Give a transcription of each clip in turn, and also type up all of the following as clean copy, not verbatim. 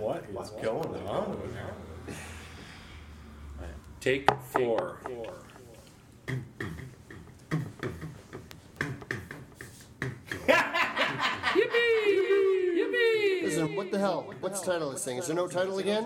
What is going on? Take 4. Listen, what the hell? What's the title of this thing? Is there no title again?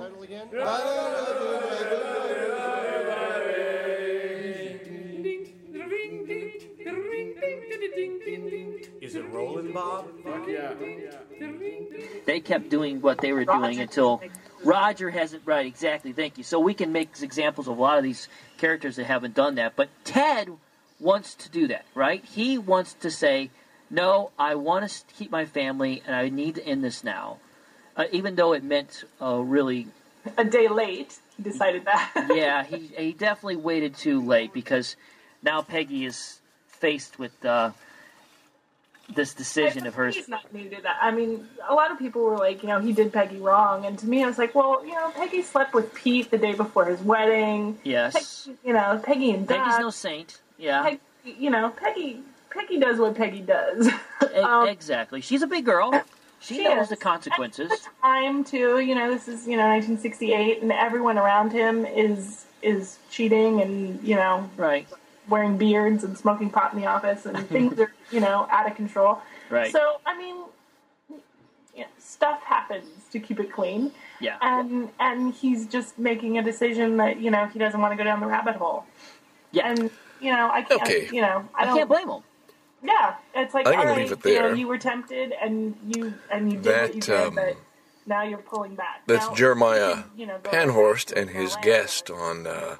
Is it rolling, Bob? Fuck yeah. They kept doing what they were doing until Roger hasn't. Right, exactly. Thank you. So we can make examples of a lot of these characters that haven't done that. But Ted wants to do that, right? He wants to say, no, I want to keep my family, and I need to end this now. Even though it meant really... A day late, he decided that. Yeah, he definitely waited too late, because now Peggy is faced with this decision of hers. He's not new to that. I mean, a lot of people were like, he did Peggy wrong, and to me I was like, well, Peggy slept with Pete the day before his wedding. Yes. Peggy and Doug. Peggy's no saint. Yeah. Peggy does what Peggy does. Exactly. She's a big girl. She knows the consequences. At the time, too, this is, 1968, and everyone around him is cheating and, right, wearing beards and smoking pot in the office, and things are, out of control. Right. So, I mean, stuff happens to keep it clean. Yeah. And he's just making a decision that, he doesn't want to go down the rabbit hole. Yeah. And, I can't, okay. I can't blame him. Yeah, it's like, I'm all gonna right, leave it there. You were tempted, and you did what you did, but now you're pulling back. That's now, Jeremiah go Panhorst and his guest on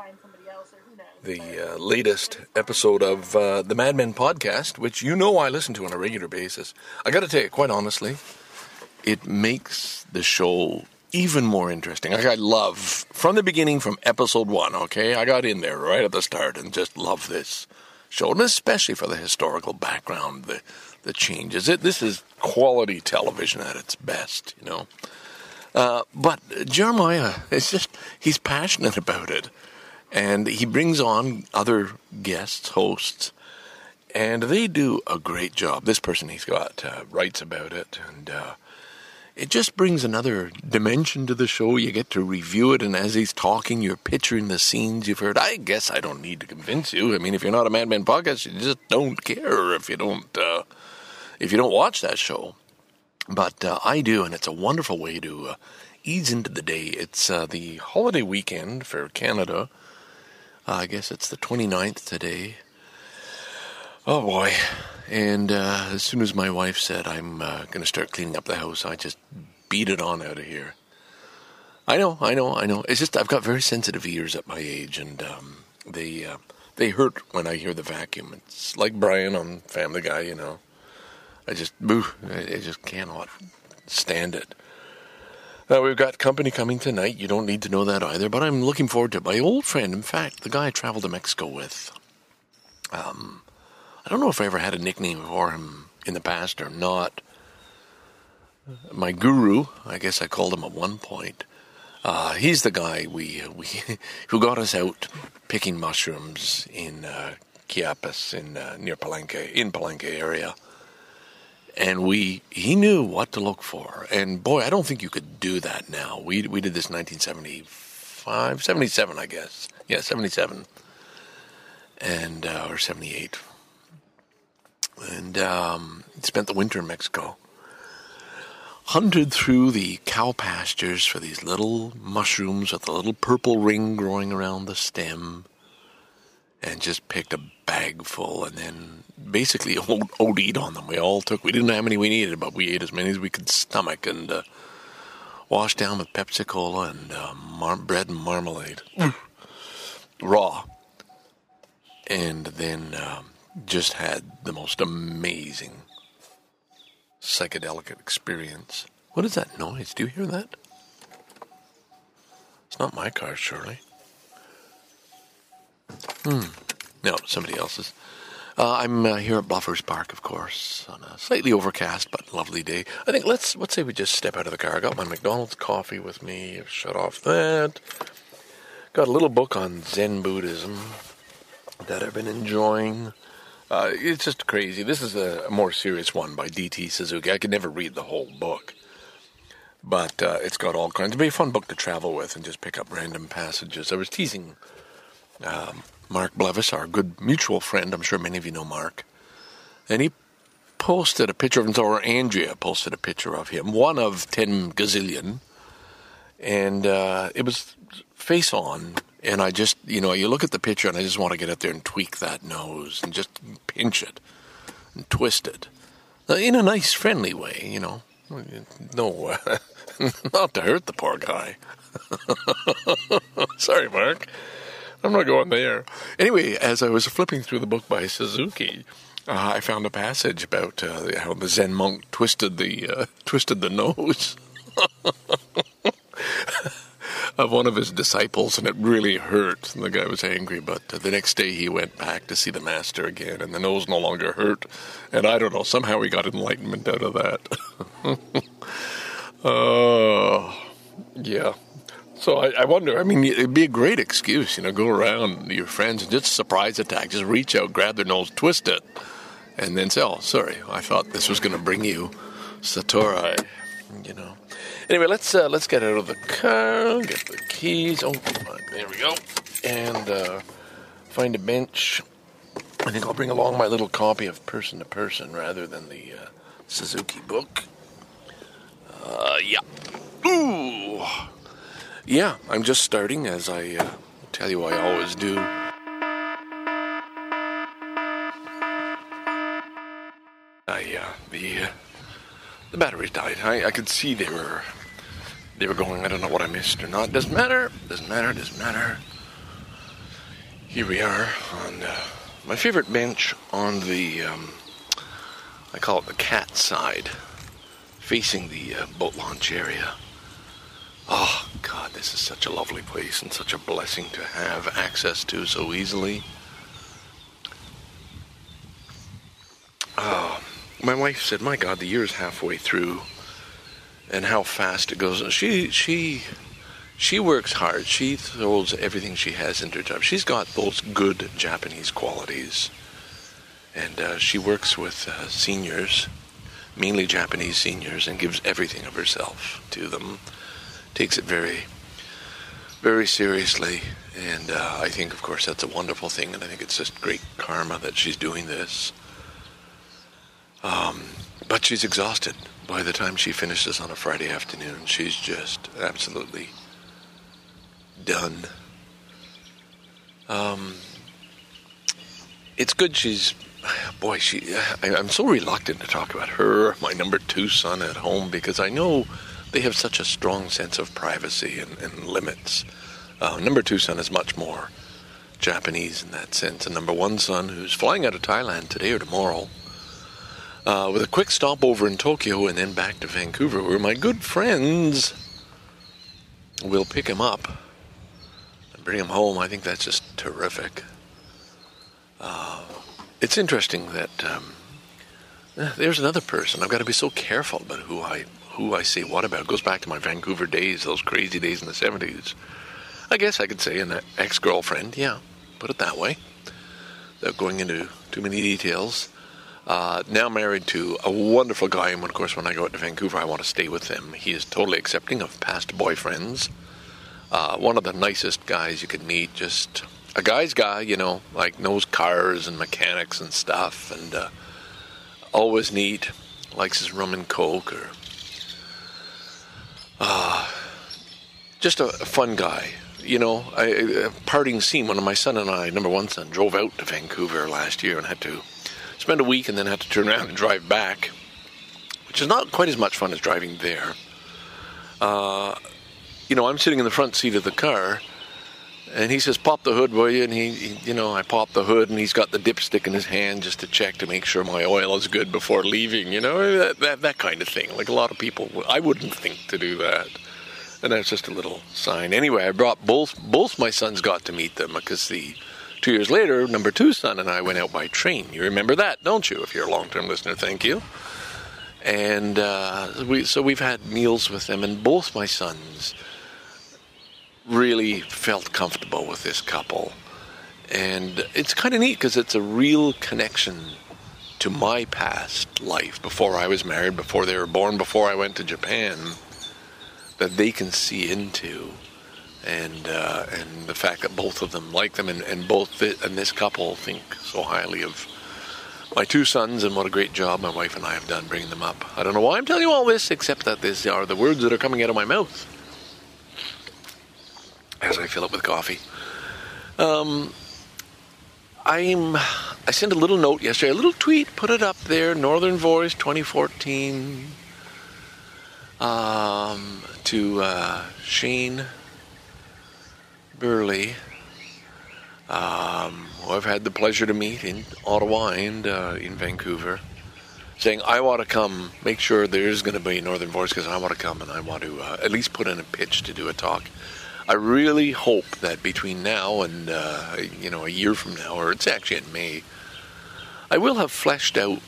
the latest episode of the Mad Men podcast, which I listen to on a regular basis. I got to tell you, quite honestly, it makes the show even more interesting. Like, I love, from the beginning, from episode 1, okay? I got in there right at the start and just love this show, and especially for the historical background, the changes. This is quality television at its best, But Jeremiah, he's passionate about it. And he brings on other guests, hosts, and they do a great job. This person he's got writes about it, and it just brings another dimension to the show. You get to review it, and as he's talking, you're picturing the scenes you've heard. I guess I don't need to convince you. I mean, if you're not a Mad Men podcast, you just don't care if you don't watch that show. But I do, and it's a wonderful way to ease into the day. It's the holiday weekend for Canada. I guess it's the 29th today. Oh, boy. And as soon as my wife said I'm going to start cleaning up the house, I just beat it on out of here. I know. It's just I've got very sensitive ears at my age, and they hurt when I hear the vacuum. It's like Brian on Family Guy, I just cannot stand it. We've got company coming tonight. You don't need to know that either, but I'm looking forward to it. My old friend, in fact, the guy I traveled to Mexico with. I don't know if I ever had a nickname for him in the past or not. My guru, I guess I called him at one point. He's the guy who got us out picking mushrooms in Chiapas near Palenque area. And he knew what to look for. And boy, I don't think you could do that now. We did this in 1975, 77, I guess. Yeah, 77. And, or 78. And, spent the winter in Mexico. Hunted through the cow pastures for these little mushrooms with a little purple ring growing around the stem. And just picked a bag full and then basically OD'd on them. We didn't know how many we needed, but we ate as many as we could stomach and washed down with Pepsi Cola and bread and marmalade. Raw. And then just had the most amazing psychedelic experience. What is that noise? Do you hear that? It's not my car, surely. No, somebody else's. I'm here at Bluffers Park, of course, on a slightly overcast but lovely day. I think let's say we just step out of the car. I got my McDonald's coffee with me. I've shut off that. Got a little book on Zen Buddhism that I've been enjoying. It's just crazy. This is a more serious one by D.T. Suzuki. I could never read the whole book. But it's got all kinds. It'd be a fun book to travel with and just pick up random passages. I was teasing Mark Blevis, our good mutual friend. I'm sure many of you know Mark. And he posted a picture of him, or Andrea posted a picture of him, one of 10 gazillion. And it was face on. And I just, you look at the picture and I just want to get out there and tweak that nose and just pinch it and twist it. In a nice, friendly way, No, not to hurt the poor guy. Sorry, Mark. I'm not going there. Anyway, as I was flipping through the book by Suzuki, I found a passage about how the Zen monk twisted the nose of one of his disciples, and it really hurt. And the guy was angry, but the next day he went back to see the master again, and the nose no longer hurt. And I don't know, somehow he got enlightenment out of that. Yeah. So I wonder, it'd be a great excuse, go around your friends and just surprise attack. Just reach out, grab their nose, twist it, and then say, oh, sorry, I thought this was going to bring you Satori, Anyway, let's get out of the car, get the keys. Oh, there we go. And find a bench. I think I'll bring along my little copy of Person to Person rather than the Suzuki book. Yeah. Ooh. Yeah, I'm just starting, as I tell you I always do. The batteries died. I could see they were going. I don't know what I missed or not. Doesn't matter. Here we are on my favorite bench on the, I call it the cat side, facing the boat launch area. Oh, God, this is such a lovely place and such a blessing to have access to so easily. My wife said, my God, the year's halfway through and how fast it goes. She works hard. She throws everything she has into her job. She's got those good Japanese qualities. And she works with seniors, mainly Japanese seniors, and gives everything of herself to them. Takes it very, very seriously. And I think, of course, that's a wonderful thing. And I think it's just great karma that she's doing this. But she's exhausted. By the time she finishes on a Friday afternoon, she's just absolutely done. It's good I'm so reluctant to talk about her, my number 2 son at home, because I know they have such a strong sense of privacy and limits. Number 2 son is much more Japanese in that sense. And number 1 son, who's flying out of Thailand today or tomorrow, with a quick stopover in Tokyo and then back to Vancouver, where my good friends will pick him up and bring him home. I think that's just terrific. It's interesting that there's another person. I've got to be so careful about who I say what about. It goes back to my Vancouver days, those crazy days in the 70s. I guess I could say an ex-girlfriend, yeah, put it that way, without going into too many details. Now married to a wonderful guy, and of course when I go out to Vancouver I want to stay with him. He is totally accepting of past boyfriends. One of the nicest guys you could meet, just a guy's guy, like knows cars and mechanics and stuff, and always neat, likes his rum and coke, or just a fun guy. A parting scene, when my son and I, number 1 son, drove out to Vancouver last year and had to spend a week and then had to turn around and drive back, which is not quite as much fun as driving there. I'm sitting in the front seat of the car, and he says, pop the hood, will you? And I pop the hood, and he's got the dipstick in his hand just to check to make sure my oil is good before leaving, that kind of thing. Like a lot of people, I wouldn't think to do that. And that's just a little sign. Anyway, I brought both my sons got to meet them, because 2 years later, number 2 son and I went out by train. You remember that, don't you? If you're a long-term listener, thank you. And we've had meals with them, and both my sons really felt comfortable with this couple. And it's kind of neat, because it's a real connection to my past life, before I was married, before they were born, before I went to Japan. that they can see into, and the fact that both of them like them, and this couple think so highly of my two sons, and what a great job my wife and I have done bringing them up. I don't know why I'm telling you all this, except that these are the words that are coming out of my mouth as I fill it with coffee. I sent a little note yesterday, a little tweet, put it up there, Northern Voice 2014, to Shane Burley, who I've had the pleasure to meet in Ottawa and in Vancouver, saying, I want to come, make sure there's going to be a Northern Voice, because I want to come and I want to at least put in a pitch to do a talk. I really hope that between now and, a year from now, or it's actually in May, I will have fleshed out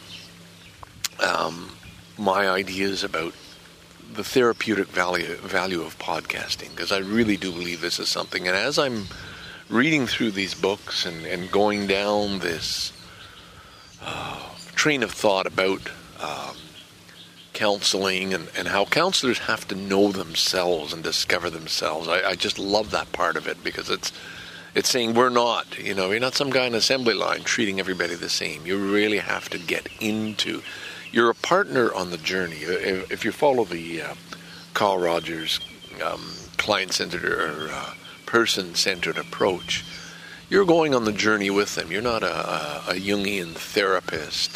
my ideas about the therapeutic value of podcasting, because I really do believe this is something. And as I'm reading through these books and going down this train of thought about counseling and how counselors have to know themselves and discover themselves, I just love that part of it, because it's saying you're not some guy on an assembly line treating everybody the same. You really have to get into, you're a partner on the journey. If you follow the Carl Rogers client-centered or person-centered approach, you're going on the journey with them. You're not a Jungian therapist,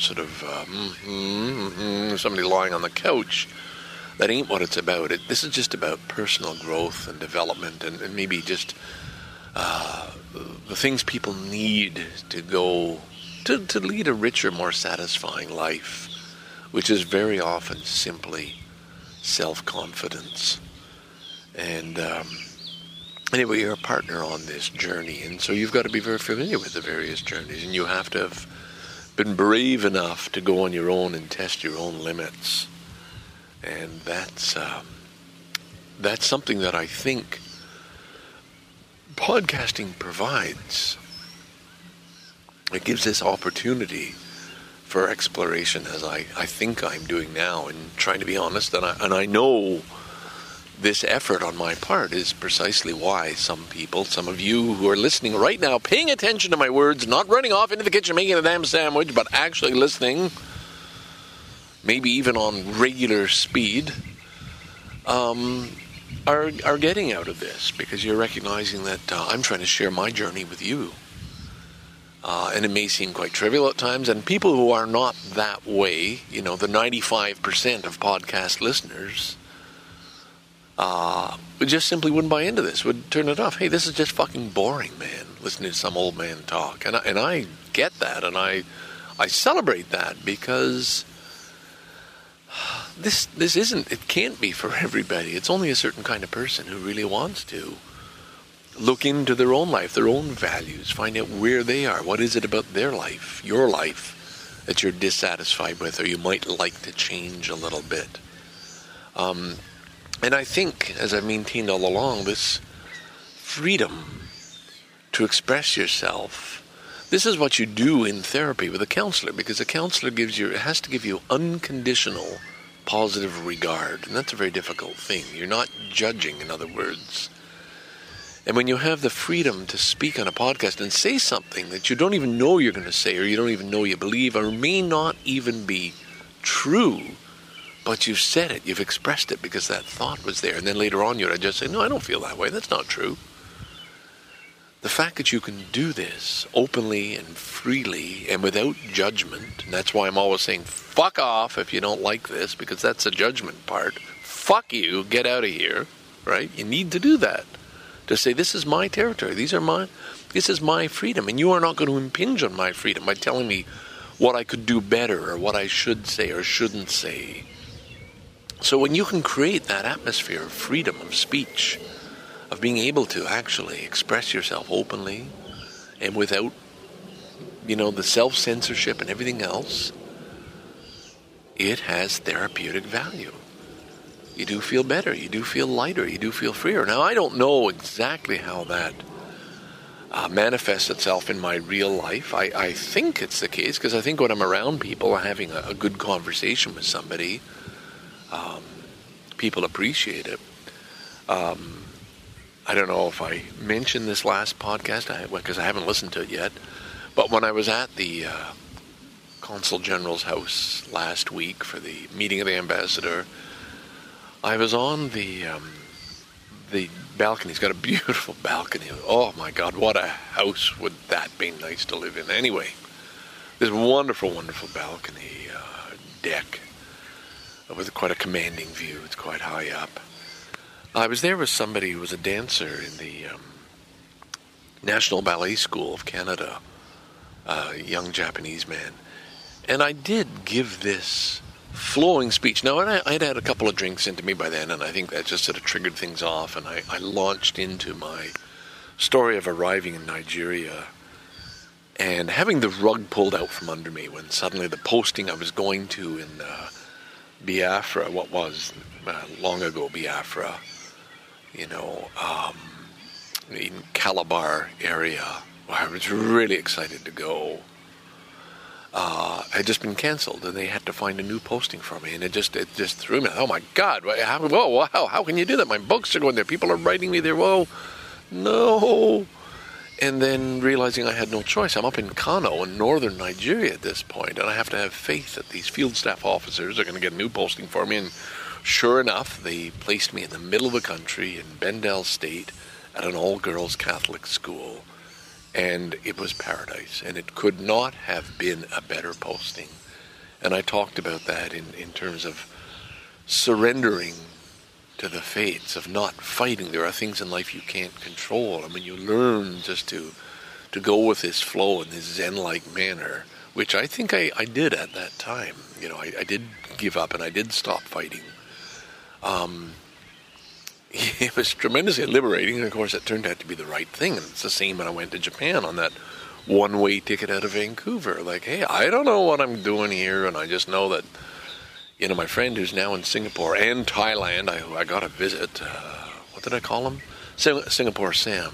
somebody lying on the couch. That ain't what it's about. This is just about personal growth and development, and maybe just the things people need to go to lead a richer, more satisfying life, which is very often simply self-confidence. And anyway, you're a partner on this journey, and so you've got to be very familiar with the various journeys, and you have to have been brave enough to go on your own and test your own limits. And that's something that I think podcasting provides. It gives this opportunity for exploration, as I think I'm doing now, and trying to be honest, and I know this effort on my part is precisely why some of you who are listening right now, paying attention to my words, not running off into the kitchen making a damn sandwich, but actually listening, maybe even on regular speed, are getting out of this, because you're recognizing that I'm trying to share my journey with you. And it may seem quite trivial at times, and people who are not that way, the 95% of podcast listeners, just simply wouldn't buy into this, would turn it off. Hey, this is just fucking boring, man, listening to some old man talk. And I get that, and I celebrate that, because this isn't, it can't be for everybody. It's only a certain kind of person who really wants to look into their own life, their own values, find out where they are. What is it about their life, your life, that you're dissatisfied with, or you might like to change a little bit. And I think, as I've maintained all along, this freedom to express yourself, this is what you do in therapy with a counselor, because a counselor has to give you unconditional positive regard, and that's a very difficult thing. You're not judging, in other words. And when you have the freedom to speak on a podcast and say something that you don't even know you're going to say, or you don't even know you believe, or may not even be true, but you've said it, you've expressed it because that thought was there, and then later on you'd just say, no, I don't feel that way, that's not true. The fact that you can do this openly and freely and without judgment, and that's why I'm always saying, fuck off if you don't like this, because that's the judgment part. Fuck you, get out of here, right? You need to do that. To say, this is my territory, this is my freedom, and you are not going to impinge on my freedom by telling me what I could do better, or what I should say or shouldn't say. So when you can create that atmosphere of freedom of speech, of being able to actually express yourself openly and without, the self-censorship and everything else, it has therapeutic value. You do feel better, you do feel lighter, you do feel freer. Now, I don't know exactly how that manifests itself in my real life. I think it's the case, because I think when I'm around people, having a good conversation with somebody, people appreciate it. I don't know if I mentioned this last podcast, because I haven't listened to it yet, but when I was at the Consul General's house last week for the meeting of the ambassador, I was on the balcony. He's got a beautiful balcony. Oh my God, what a house would that be nice to live in. Anyway, this wonderful, wonderful balcony deck with quite a commanding view. It's quite high up. I was there with somebody who was a dancer in the National Ballet School of Canada, a young Japanese man. And I did give this flowing speech. Now, I'd had a couple of drinks into me by then, and I think that just sort of triggered things off, and I launched into my story of arriving in Nigeria and having the rug pulled out from under me when suddenly the posting I was going to in Biafra, what was long ago Biafra, in Calabar area, where I was really excited to go, had just been cancelled, and they had to find a new posting for me, and it just threw me. Oh my God! How can you do that? My books are going there. People are writing me there. Whoa, no! And then realizing I had no choice. I'm up in Kano in northern Nigeria at this point, and I have to have faith that these field staff officers are going to get a new posting for me. And sure enough, they placed me in the middle of the country in Bendel State at an all-girls Catholic school. And it was paradise, and it could not have been a better posting. And I talked about that in terms of surrendering to the fates, of not fighting. There are things in life you can't control, and when you learn just to go with this flow in this Zen-like manner, which I think I did at that time. I did give up, and I did stop fighting. It was tremendously liberating, and of course it turned out to be the right thing. And it's the same when I went to Japan on that one-way ticket out of Vancouver. Like, hey, I don't know what I'm doing here, and I just know that, my friend who's now in Singapore and Thailand, I got to visit, what did I call him? Singapore Sam.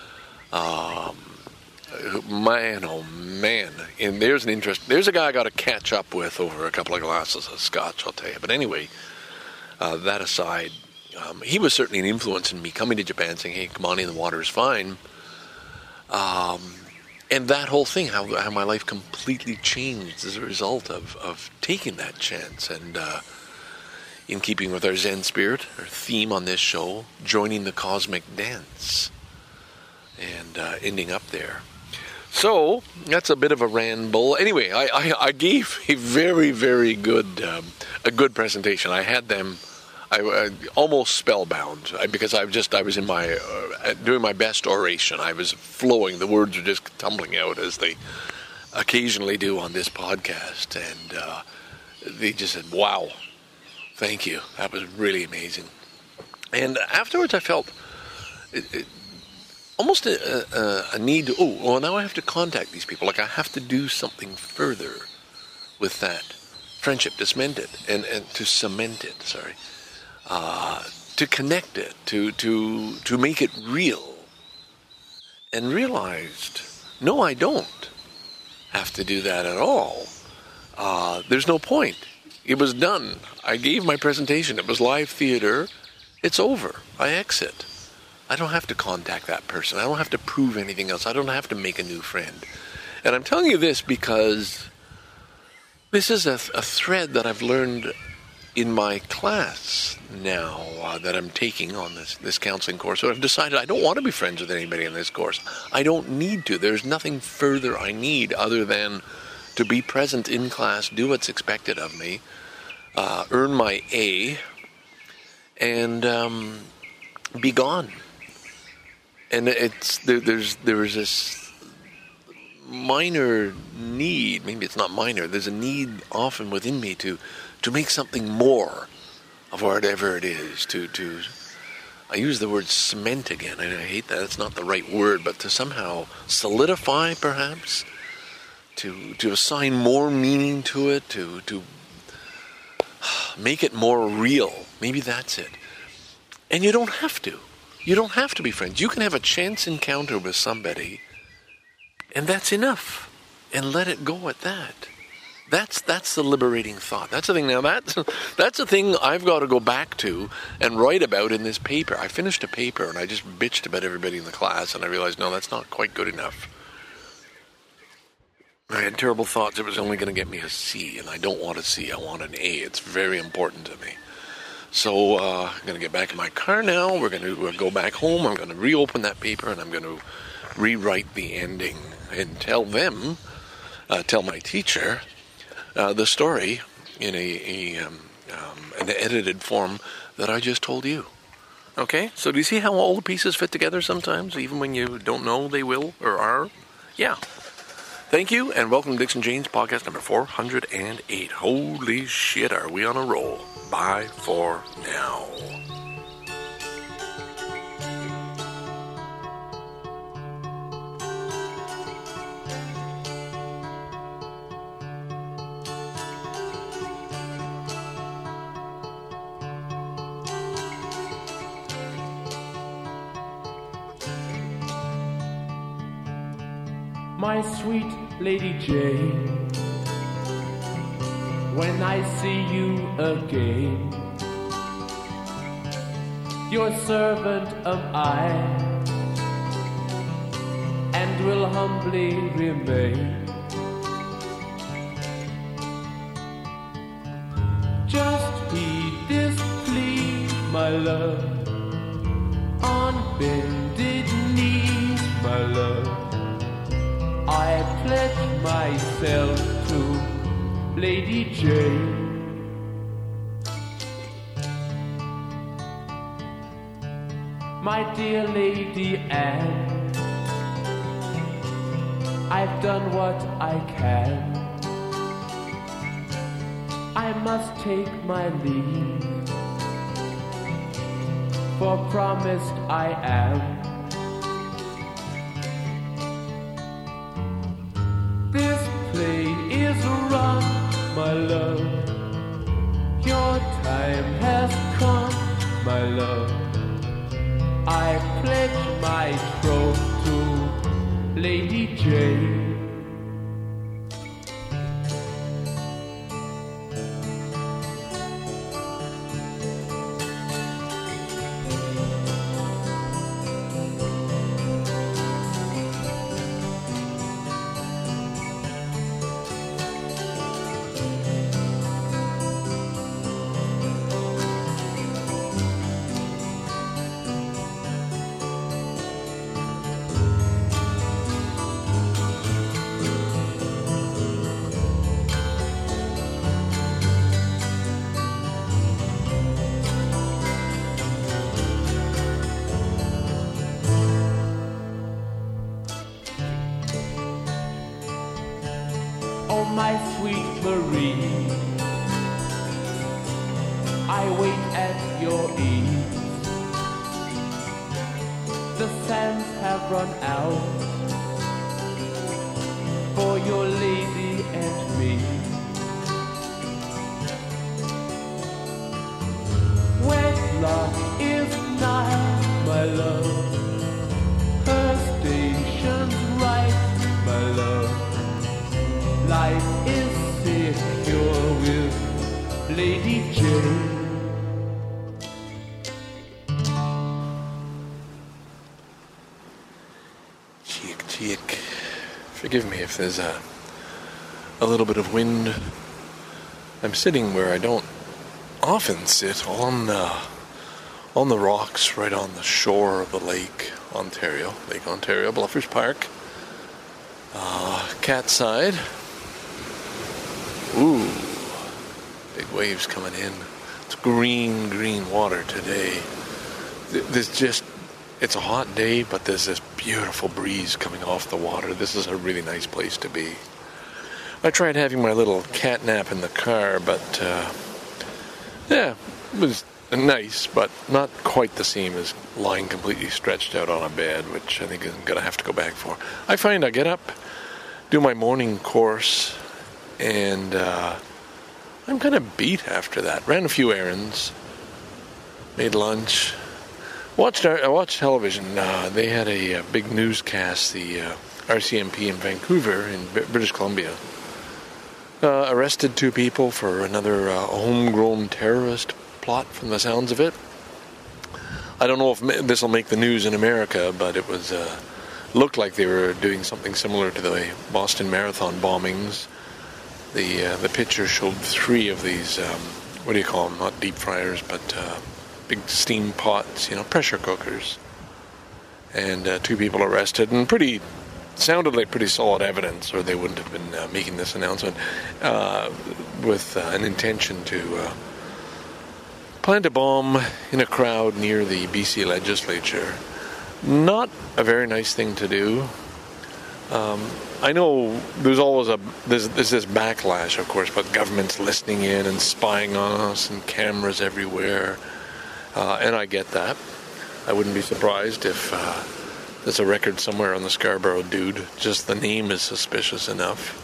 Man, oh man. And there's a guy I got to catch up with over a couple of glasses of scotch, I'll tell you. But anyway, that aside, he was certainly an influence in me coming to Japan, saying, hey, Kamani, the water is fine. And that whole thing, how my life completely changed as a result of taking that chance. And in keeping with our Zen spirit, our theme on this show, joining the cosmic dance and ending up there. So, that's a bit of a ramble. Anyway, I gave a very, very good presentation. I had them... I almost spellbound because I was in my doing my best oration. I was flowing. The words were just tumbling out as they occasionally do on this podcast, and they just said, "Wow, thank you. That was really amazing." And afterwards, I felt almost a need to. Now I have to contact these people. Like I have to do something further with that friendship to cement it and to cement it. Sorry. To connect it, to make it real, and realized, no, I don't have to do that at all. There's no point. It was done. I gave my presentation. It was live theater. It's over. I exit. I don't have to contact that person. I don't have to prove anything else. I don't have to make a new friend. And I'm telling you this because this is a thread that I've learned in my class now that I'm taking on this counseling course. So I've decided I don't want to be friends with anybody in this course. I don't need to. There's nothing further I need other than to be present in class, do what's expected of me, earn my A, and be gone. And there is this minor need, maybe it's not minor, there's a need often within me to make something more of whatever it is, to I use the word cement again, and I hate that, it's not the right word, but to somehow solidify, perhaps, to assign more meaning to it, to make it more real. Maybe that's it. And you don't have to. You don't have to be friends. You can have a chance encounter with somebody, and that's enough. And let it go at that. That's the liberating thought. That's the thing. Now that's the thing I've got to go back to and write about in this paper. I finished a paper and I just bitched about everybody in the class, and I realized, no, that's not quite good enough. I had terrible thoughts. It was only going to get me a C, and I don't want a C. I want an A. It's very important to me. So I'm going to get back in my car now. We're going to go back home. I'm going to reopen that paper, and I'm going to rewrite the ending and tell my teacher the story in an edited form that I just told you. Okay? So do you see how all the pieces fit together sometimes, even when you don't know they will or are? Yeah. Thank you, and welcome to Dixon Jane's podcast number 408. Holy shit, are we on a roll? Bye for now. My sweet Lady Jane, when I see you again, your servant am I, and will humbly remain. Just heed this plea, my love, on bended knees, my love. I pledge myself to Lady Jane. My dear Lady Anne, I've done what I can. I must take my leave, for promised I am. This play is run, my love. Your time has come, my love. I pledge my troth to Lady Jane. Oh, my sweet Marie, I wait at your ease. The sands have run out for your lady and me. Wedlock is nigh, my love. Her station's right, my love. Life is secure with Lady Jane. Cheek. Forgive me if there's a little bit of wind. I'm sitting where I don't often sit, on the rocks right on the shore of the Lake Ontario, Bluffers Park. Cat side. Ooh, big waves coming in. It's green water today. It's a hot day, but there's this beautiful breeze coming off the water. This is a really nice place to be. I tried having my little cat nap in the car, but it was nice, but not quite the same as lying completely stretched out on a bed, which I think I'm going to have to go back for. I find I get up, do my morning course, and I'm kind of beat after that. Ran a few errands, made lunch, watched television. They had a big newscast, the RCMP in Vancouver, in British Columbia. arrested 2 people for another homegrown terrorist plot from the sounds of it. I don't know if this will make the news in America, but it was looked like they were doing something similar to the Boston Marathon bombings. The picture showed 3 of these, what do you call them? Not deep fryers, but big steam pots, pressure cookers. And 2 people arrested, and sounded like pretty solid evidence, or they wouldn't have been making this announcement, with an intention to plant a bomb in a crowd near the BC legislature. Not a very nice thing to do. I know there's always there's this backlash, of course, but government's listening in and spying on us and cameras everywhere, and I get that. I wouldn't be surprised if there's a record somewhere on the Scarborough dude. Just the name is suspicious enough.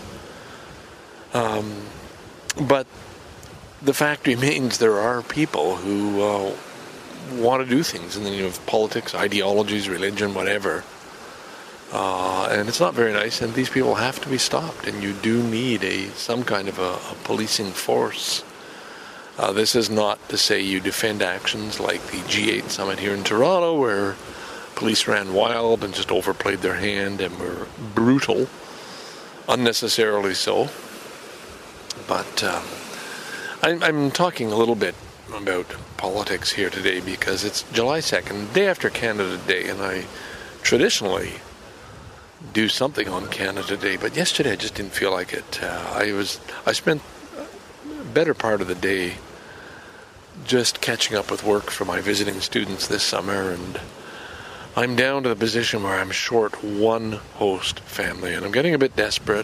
But the fact remains there are people who want to do things in the name of politics, ideologies, religion, whatever. And it's not very nice, and these people have to be stopped, and you do need some kind of a policing force. This is not to say you defend actions like the G8 summit here in Toronto, where police ran wild and just overplayed their hand and were brutal, unnecessarily so. But I'm talking a little bit about politics here today because it's July 2nd, day after Canada Day, and I traditionally do something on Canada Day, but yesterday I just didn't feel like it. I spent a better part of the day just catching up with work for my visiting students this summer, and I'm down to the position where I'm short 1 host family, and I'm getting a bit desperate.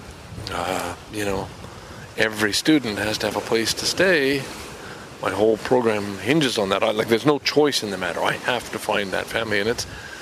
Every student has to have a place to stay. My whole program hinges on that. There's no choice in the matter. I have to find that family, and it's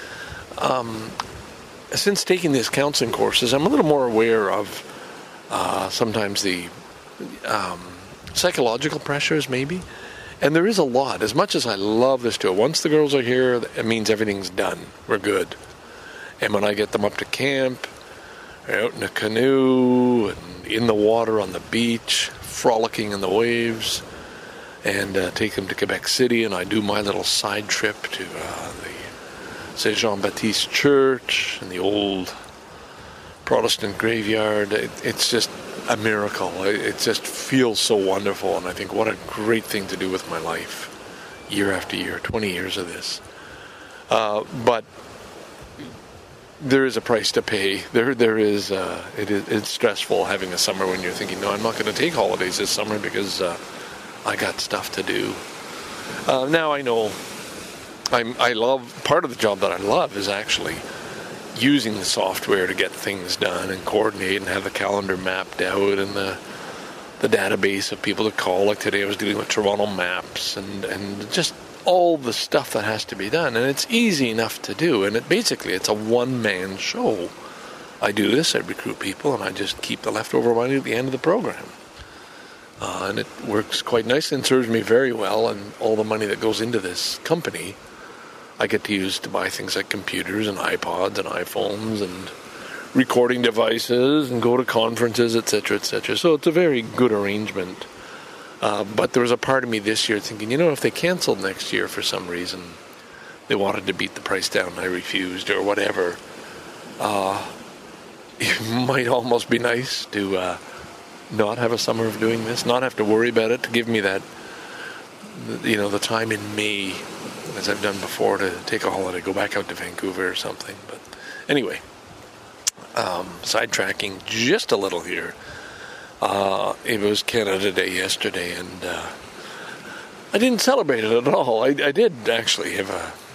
since taking these counseling courses, I'm a little more aware of sometimes the psychological pressures, maybe. And there is a lot. As much as I love this tour, once the girls are here, it means everything's done. We're good. And when I get them up to camp, out in a canoe, and in the water on the beach, frolicking in the waves, and take them to Quebec City, and I do my little side trip to the Saint Jean-Baptiste Church and the old Protestant graveyard. It's just a miracle. It just feels so wonderful, and I think what a great thing to do with my life, year after year, 20 years of this. But there is a price to pay. It's stressful having a summer when you're thinking, no, I'm not going to take holidays this summer because I got stuff to do. Now I know I love, part of the job that I love is actually using the software to get things done and coordinate and have the calendar mapped out and the database of people to call. Like today I was dealing with Toronto Maps and just all the stuff that has to be done. And it's easy enough to do. And it's a one-man show. I do this, I recruit people, and I just keep the leftover money at the end of the program. And it works quite nicely and serves me very well. And all the money that goes into this company I get to use to buy things like computers and iPods and iPhones and recording devices and go to conferences, etc., etc. So it's a very good arrangement. But there was a part of me this year thinking, if they canceled next year for some reason, they wanted to beat the price down and I refused or whatever, it might almost be nice to not have a summer of doing this, not have to worry about it, to give me that, the time in May, as I've done before, to take a holiday, go back out to Vancouver or something. But anyway, sidetracking just a little here. It was Canada Day yesterday, and I didn't celebrate it at all. I did actually have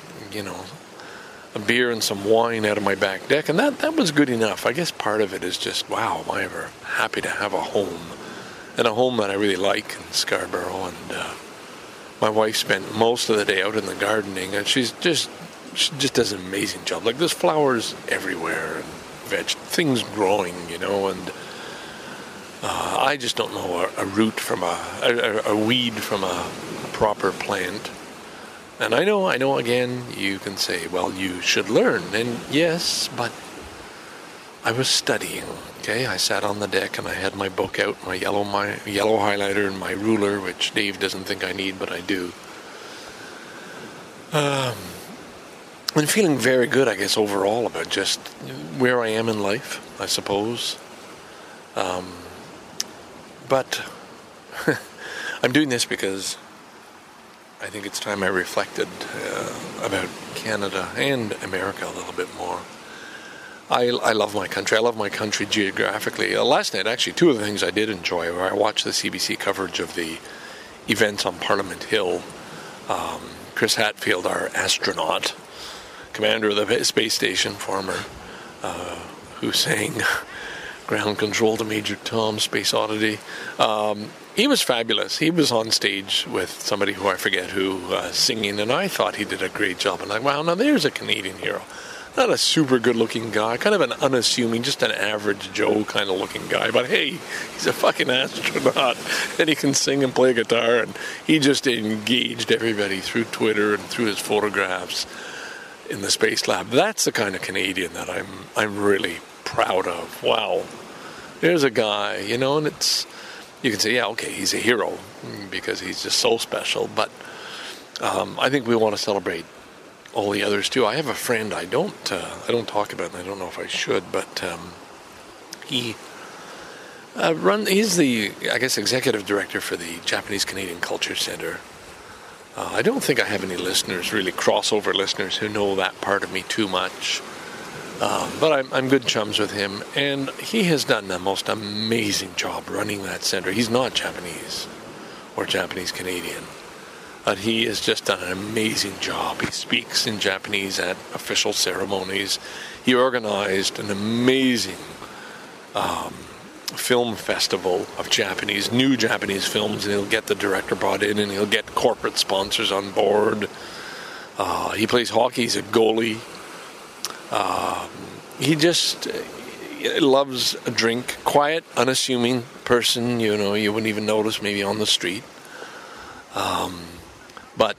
a beer and some wine out of my back deck, and that was good enough. I guess part of it is just, wow, am I ever happy to have a home, and a home that I really like in Scarborough. And my wife spent most of the day out in the gardening, and she just does an amazing job. Like, there's flowers everywhere and things growing, and I just don't know a root from a weed from a proper plant. And I know again, you can say, well, you should learn. And yes, but I was studying. Okay, I sat on the deck and I had my book out, my yellow highlighter and my ruler, which Dave doesn't think I need, but I do. I'm feeling very good, I guess, overall about just where I am in life, I suppose. But I'm doing this because I think it's time I reflected about Canada and America a little bit more. I love my country. I love my country geographically. Last night, actually, two of the things I did enjoy were I watched the CBC coverage of the events on Parliament Hill. Chris Hadfield, our astronaut, commander of the space station, former, who sang Ground Control to Major Tom, Space Oddity. He was fabulous. He was on stage with somebody who I forget who, singing, and I thought he did a great job. And like, wow, now there's a Canadian hero. Not a super good-looking guy, kind of an unassuming, just an average Joe kind of looking guy. But hey, he's a fucking astronaut, and he can sing and play guitar, and he just engaged everybody through Twitter and through his photographs in the Space Lab. That's the kind of Canadian that I'm really proud of. Wow, there's a guy, you know, and it's, you can say, yeah, okay, he's a hero because he's just so special. But I think we want to celebrate all the others too. I have a friend I don't talk about, and I don't know if I should, but he's the, I guess, executive director for the Japanese Canadian Culture Center. I don't think I have any listeners, really crossover listeners, who know that part of me too much. But I'm good chums with him, and he has done the most amazing job running that center. He's not Japanese or Japanese Canadian. But he has just done an amazing job. He speaks in Japanese at official ceremonies. He organized an amazing film festival of new Japanese films, and he'll get the director brought in, and he'll get corporate sponsors on board. He plays hockey. He's a goalie. He just loves a drink. Quiet, unassuming person. You know, you wouldn't even notice maybe on the street. But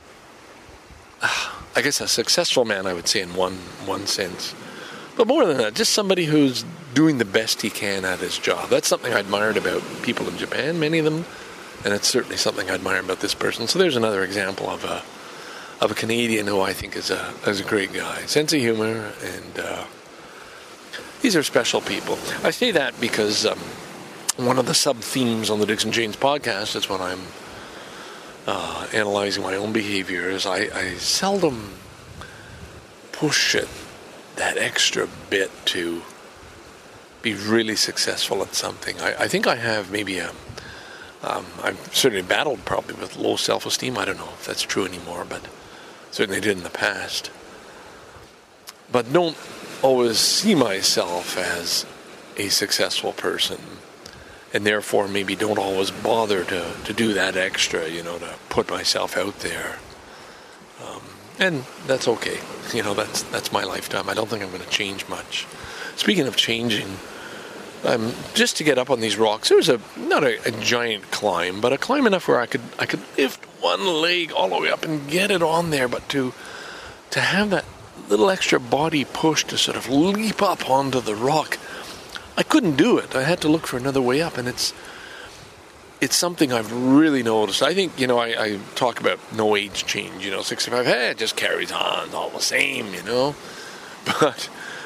I guess a successful man, I would say, in one sense. But more than that, just somebody who's doing the best he can at his job. That's something I admired about people in Japan, many of them, and it's certainly something I admire about this person. So there's another example of a Canadian who I think is a great guy. Sense of humor, and these are special people. I say that because one of the sub-themes on the Dixon Janes podcast is when I'm analyzing my own behavior is I seldom push it that extra bit to be really successful at something. I think I have maybe I've certainly battled probably with low self-esteem. I don't know if that's true anymore, but certainly did in the past. But don't always see myself as a successful person, and therefore maybe don't always bother to do that extra, you know, to put myself out there. And that's okay. You know, that's my lifetime. I don't think I'm going to change much. Speaking of changing, just to get up on these rocks, there was not a giant climb, but a climb enough where I could lift one leg all the way up and get it on there, but to have that little extra body push to sort of leap up onto the rock, I couldn't do it. I had to look for another way up, and it's something I've really noticed. I think, you know, I talk about no age change, you know, 65, it just carries on all the same, you know. But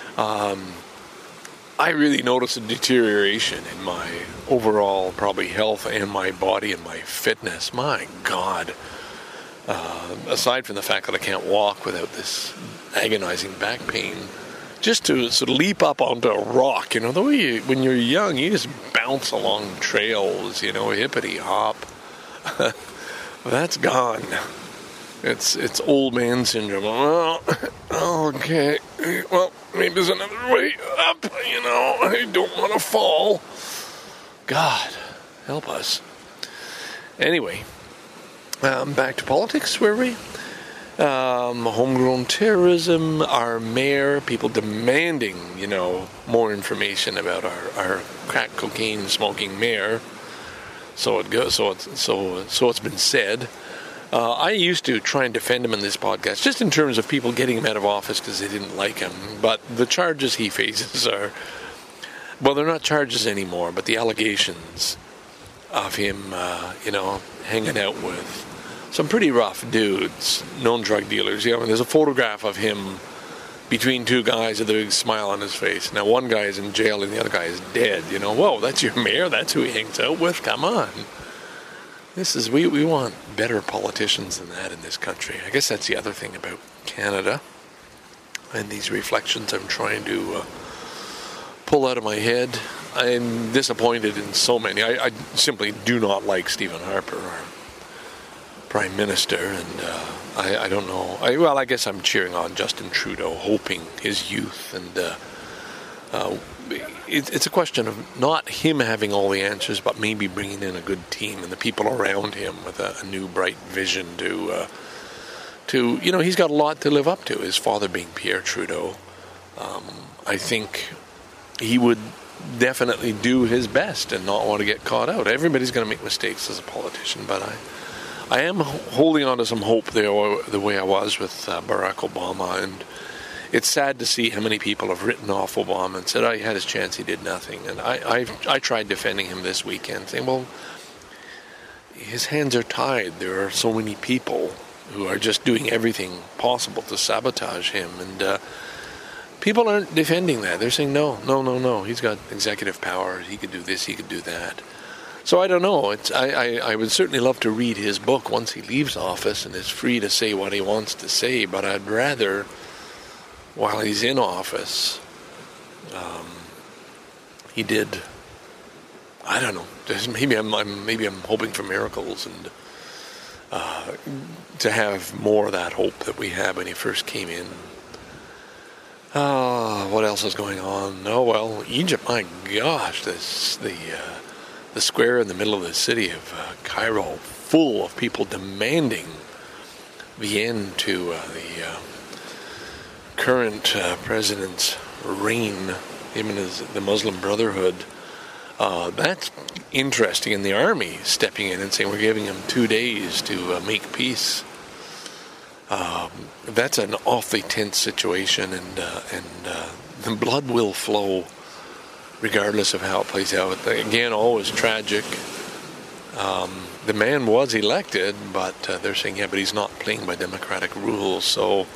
I really noticed a deterioration in my overall probably health and my body and my fitness. My God. Aside from the fact that I can't walk without this agonizing back pain, just to sort of leap up onto a rock, you know, the way when you're young, you just bounce along trails, you know, hippity hop. That's gone. It's old man syndrome. Oh, okay. Well, maybe there's another way up, you know. I don't want to fall. God, help us. Anyway, back to politics, were we? Homegrown terrorism, our mayor, people demanding, you know, more information about our crack cocaine smoking mayor. So it goes. So it's been said. I used to try and defend him in this podcast, just in terms of people getting him out of office because they didn't like him. But the charges he faces are well, they're not charges anymore, but the allegations of him, hanging out with some pretty rough dudes, known drug dealers. There's a photograph of him between two guys with a big smile on his face. Now, one guy is in jail and the other guy is dead. Whoa, that's your mayor? That's who he hangs out with? Come on. We want better politicians than that in this country. I guess that's the other thing about Canada and these reflections I'm trying to pull out of my head. I'm disappointed in so many. I simply do not like Stephen Harper, our Prime Minister, and I don't know. I guess I'm cheering on Justin Trudeau, hoping his youth, and it's a question of not him having all the answers, but maybe bringing in a good team and the people around him with a new bright vision to he's got a lot to live up to. His father being Pierre Trudeau, I think he would definitely do his best and not want to get caught out. Everybody's going to make mistakes as a politician, but I am holding on to some hope there, the way I was with Barack Obama, and it's sad to see how many people have written off Obama and said, he had his chance, he did nothing. And I tried defending him this weekend, saying, well, his hands are tied. There are so many people who are just doing everything possible to sabotage him, and people aren't defending that. They're saying, no, he's got executive power, he could do this, he could do that. So I don't know. I would certainly love to read his book once he leaves office and is free to say what he wants to say, but I'd rather, while he's in office, he did, I don't know, maybe I'm hoping for miracles and to have more of that hope that we had when he first came in. What else is going on? Egypt, my gosh, the square in the middle of the city of Cairo, full of people demanding the end to the current president's reign, him and the Muslim Brotherhood. That's interesting, and the army stepping in and saying we're giving him 2 days to make peace. That's an awfully tense situation, and the blood will flow regardless of how it plays out. Again, always tragic. The man was elected, but they're saying, but he's not playing by democratic rules. So,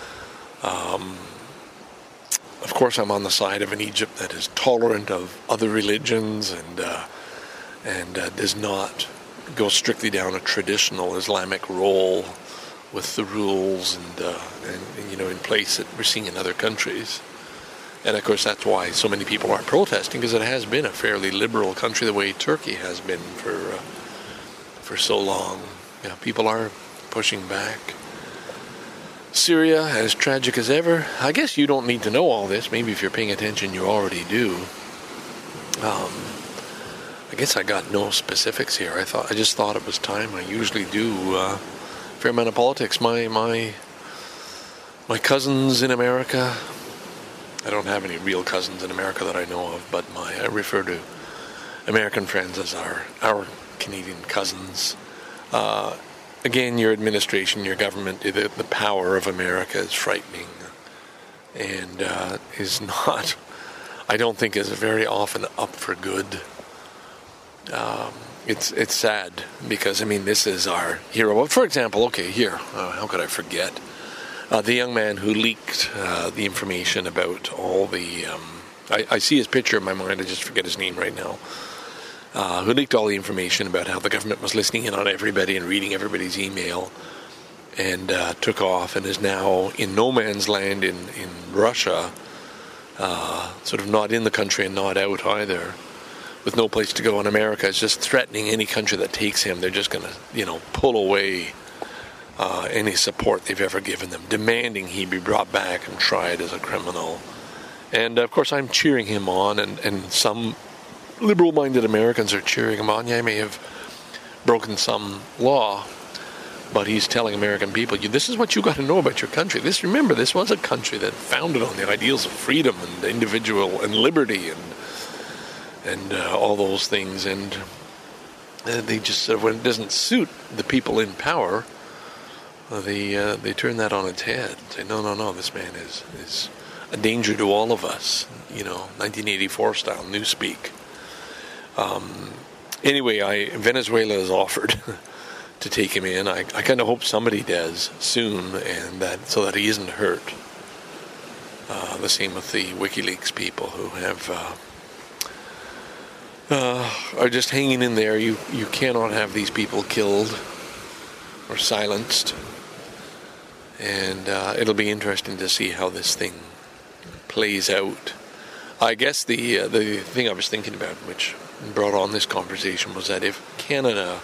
of course, I'm on the side of an Egypt that is tolerant of other religions and does not go strictly down a traditional Islamic role with the rules and in place that we're seeing in other countries. And of course that's why so many people are protesting, because it has been a fairly liberal country the way Turkey has been for so long. People are pushing back. Syria, as tragic as ever. I guess you don't need to know all this. Maybe if you're paying attention you already do. I guess I got no specifics here. I just thought it was time. I usually do a fair amount of politics. My cousins in America, I don't have any real cousins in America that I know of, but I refer to American friends as our Canadian cousins. Again, your administration, your government, the power of America is frightening, and is not, I don't think, is very often up for good. It's sad, because this is our hero. For example, how could I forget? The young man who leaked the information about all the... I see his picture in my mind, I just forget his name right now. Who leaked all the information about how the government was listening in on everybody and reading everybody's email, and took off and is now in no man's land in Russia, sort of not in the country and not out either, with no place to go. And America is just threatening any country that takes him. They're just going to, pull away any support they've ever given them, demanding he be brought back and tried as a criminal. And of course I'm cheering him on, and some liberal-minded Americans are cheering him on. He may have broken some law, but he's telling American people, this is what you got to know about your country. Remember, this was a country that founded on the ideals of freedom and individual and liberty and all those things. And they just when it doesn't suit the people in power, they turn that on its head. Say, no, this man is a danger to all of us, 1984 style newspeak. Anyway, Venezuela has offered to take him in. I kind of hope somebody does soon, and so that he isn't hurt. The same with the WikiLeaks people who are just hanging in there. You cannot have these people killed or silenced, and it'll be interesting to see how this thing plays out. I guess the thing I was thinking about, which brought on this conversation, was that if Canada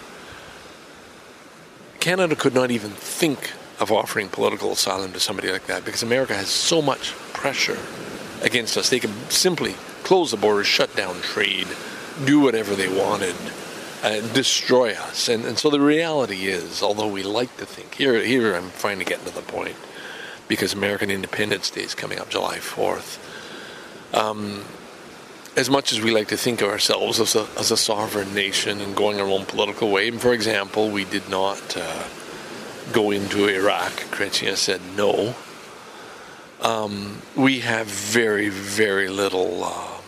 could not even think of offering political asylum to somebody like that, because America has so much pressure against us. They could simply close the borders, shut down trade, do whatever they wanted, destroy us. And so the reality is, although we like to think, here I'm finally getting to the point, because American Independence Day is coming up July 4th. As much as we like to think of ourselves as a sovereign nation and going our own political way, and for example, we did not go into Iraq. Chrétien said no. We have very, very little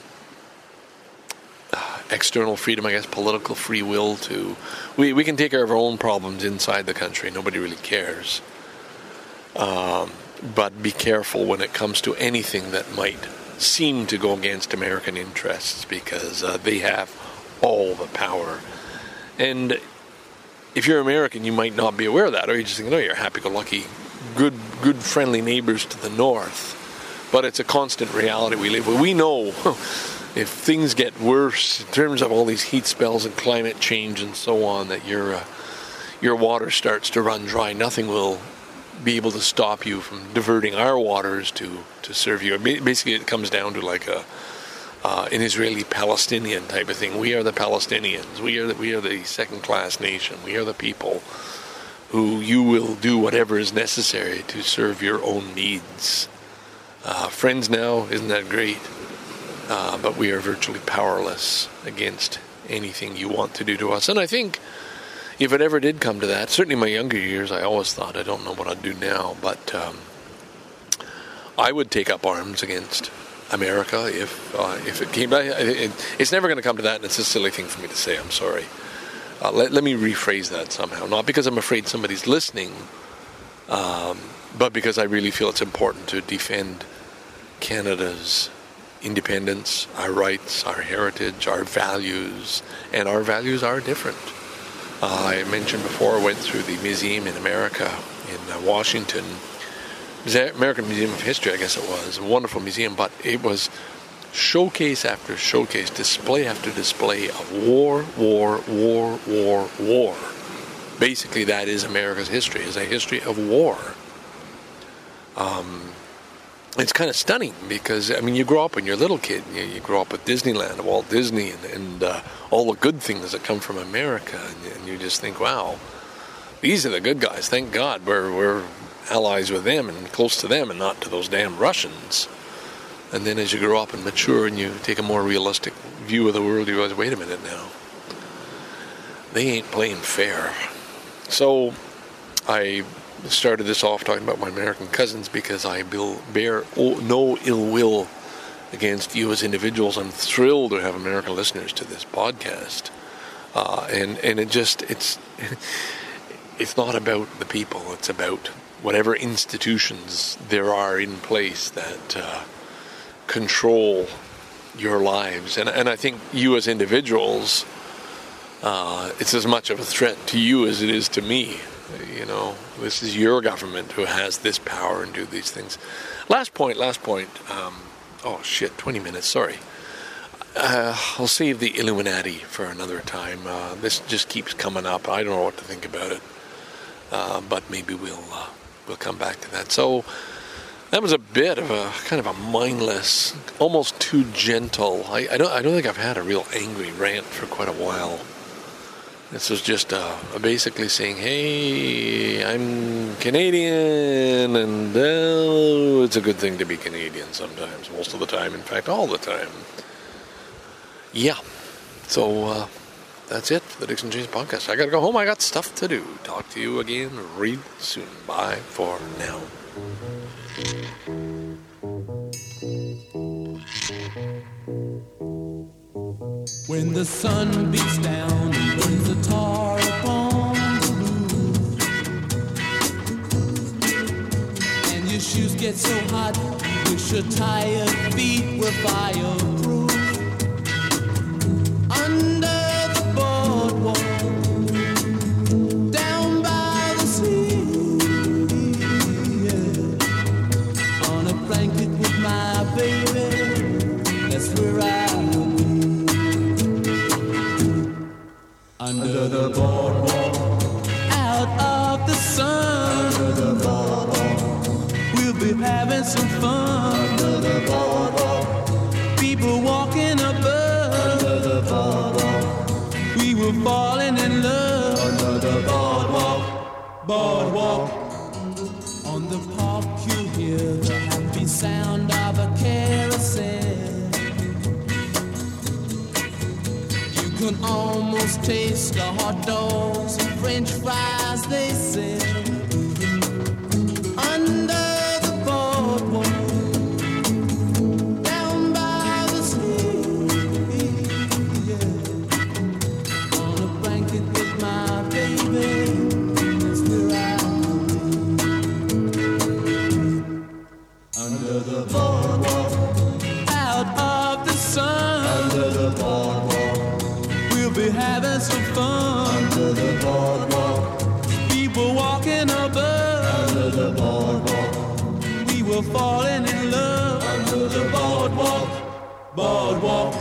external freedom, I guess, political free will to... We can take care of our own problems inside the country. Nobody really cares. But be careful when it comes to anything that might seem to go against American interests, because they have all the power. And if you're American, you might not be aware of that, or you just think, no, you're happy-go-lucky, good, friendly neighbors to the north. But it's a constant reality we live with. We know if things get worse in terms of all these heat spells and climate change and so on, that your water starts to run dry. Nothing will be able to stop you from diverting our waters to serve you. Basically, it comes down to like an Israeli-Palestinian type of thing. We are the Palestinians. We are the second-class nation. We are the people who you will do whatever is necessary to serve your own needs. Friends now, isn't that great? But we are virtually powerless against anything you want to do to us. And I think if it ever did come to that, certainly in my younger years, I always thought, I don't know what I'd do now, but I would take up arms against America if it came. It's never going to come to that, and it's a silly thing for me to say. I'm sorry. Let me rephrase that somehow. Not because I'm afraid somebody's listening, but because I really feel it's important to defend Canada's independence, our rights, our heritage, our values, and our values are different. I mentioned before, I went through the museum in America, in Washington. It was the American Museum of History, I guess it was. A wonderful museum, but it was showcase after showcase, display after display of war. Basically, that is America's history, is a history of war. It's kind of stunning because, you grow up when you're a little kid. You grow up with Disneyland, Walt Disney, and all the good things that come from America. And you just think, wow, these are the good guys. Thank God we're allies with them and close to them and not to those damn Russians. And then as you grow up and mature and you take a more realistic view of the world, you realize, wait a minute now. They ain't playing fair. So I started this off talking about my American cousins because I bear no ill will against you as individuals. I'm thrilled to have American listeners to this podcast, and it's not about the people. It's about whatever institutions there are in place that control your lives, and I think you as individuals, it's as much of a threat to you as it is to me. This is your government who has this power and do these things. Last point. 20 minutes, sorry. I'll save the Illuminati for another time. This just keeps coming up. I don't know what to think about it. But maybe we'll come back to that. So that was a bit of a kind of a mindless, almost too gentle. I don't think I've had a real angry rant for quite a while. This was just basically saying, hey, I'm Canadian, and it's a good thing to be Canadian sometimes, most of the time, in fact, all the time. Yeah, so that's it for the Dixon James Podcast. I got to go home. I got stuff to do. Talk to you again real soon. Bye for now. When the sun beats down and burns the tar upon the roof, and your shoes get so hot, wish your tired feet were fireproof. Under the boardwalk, down by the sea, yeah. On a blanket with my baby, that's where I'll be. Under the boardwalk, out of the sun, under the boardwalk, we'll be having some fun. Under the boardwalk, people walking above. Under the boardwalk, we were falling in love. Under the boardwalk, boardwalk. On the park you hear the happy sound of a carousel. You can almost taste the hot dogs and French fries they sell. Under the boardwalk, down by the sea, yeah. On a blanket with my baby, that's where I'll be. Under the boardwalk, out of the sun. Under the boardwalk, we'll be having some fun. Under the boardwalk, people walking above. Under the boardwalk, we were falling in love. Under the boardwalk, boardwalk.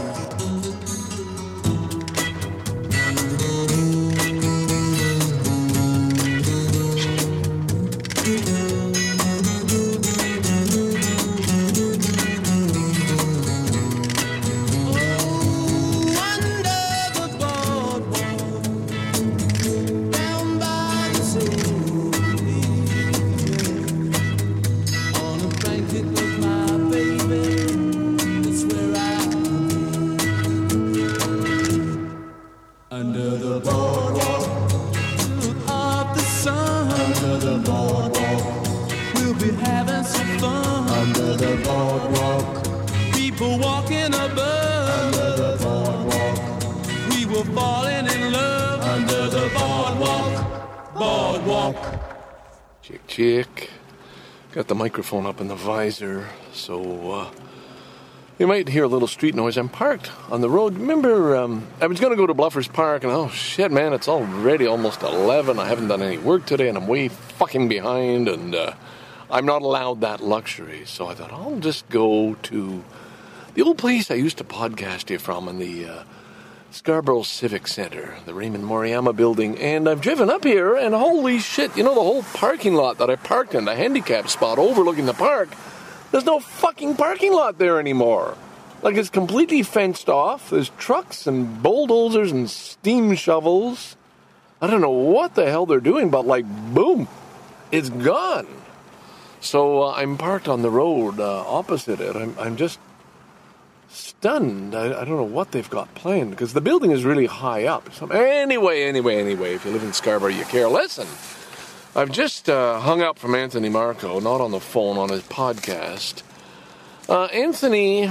Under the boardwalk, of the sun. Under the boardwalk, we'll be having some fun. Under the boardwalk, people walking above. Under the boardwalk, we were falling in love. Under the boardwalk, boardwalk. Chick, chick. Got the microphone up in the visor, so you might hear a little street noise. I'm parked on the road. Remember, I was going to go to Bluffers Park, and oh shit, man, it's already almost 11. I haven't done any work today, and I'm way fucking behind, and I'm not allowed that luxury. So I thought, I'll just go to the old place I used to podcast you from in the Scarborough Civic Center, the Raymond Moriyama building, and I've driven up here, and holy shit, you know, the whole parking lot that I parked in, the handicap spot overlooking the park, there's no fucking parking lot there anymore. Like, it's completely fenced off. There's trucks and bulldozers and steam shovels. I don't know what the hell they're doing, but like, boom, it's gone. So I'm parked on the road opposite it. I'm just stunned. I don't know what they've got planned, because the building is really high up. Anyway, if you live in Scarborough, you care. Listen, I've just hung up from Anthony Marco, not on the phone, on his podcast. Anthony,